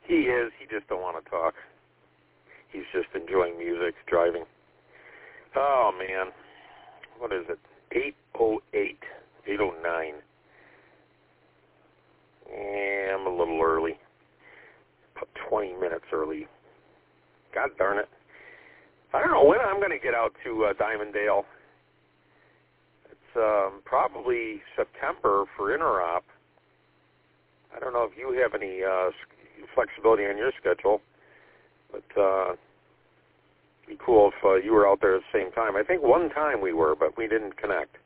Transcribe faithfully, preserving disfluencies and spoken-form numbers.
He is. He just don't want to talk. He's just enjoying music, driving. Oh, man. What is it? eight oh eight, eight oh nine. Yeah, I'm a little early. About twenty minutes early. God darn it. I don't know when I'm going to get out to uh, Diamonddale. It's um, probably September for Interop. I don't know if you have any uh, flexibility on your schedule, but uh, it'd be cool if uh, you were out there at the same time. I think one time we were, but we didn't connect.